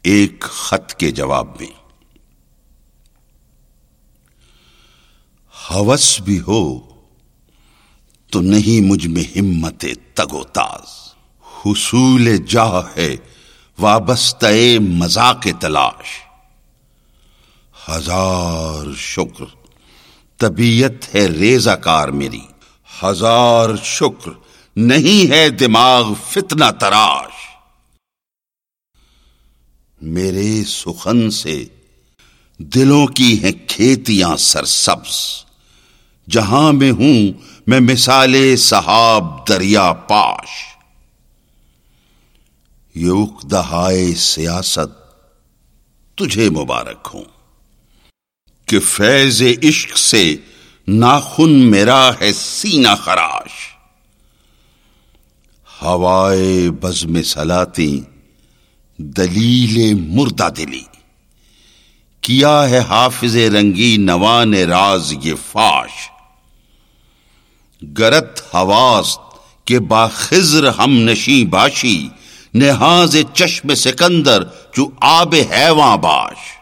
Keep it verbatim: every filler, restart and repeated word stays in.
ایک خط کے جواب میں، ہوس بھی ہو تو نہیں مجھ میں ہمت تگ و تاز، حصول جاہ ہے وابستہ مذاق تلاش، ہزار شکر طبیعت ہے ریزہ کار میری، ہزار شکر نہیں ہے دماغ فتنہ تراش، میرے سخن سے دلوں کی ہیں کھیتیاں سرسبز، جہاں میں ہوں میں مثال سحاب دریا پاش، یہ عقدہائے سیاست تجھے مبارک ہوں کہ فیض عشق سے ناخن میرا ہے سینہ خراش، ہوائے بزم سلاطیں دلیل مردہ دلی، کیا ہے حافظ رنگی نوان راز یہ فاش، گرت حواست کے باخضر ہم نشیں باشی، نہاز چشم سکندر جو آب حیواں باش،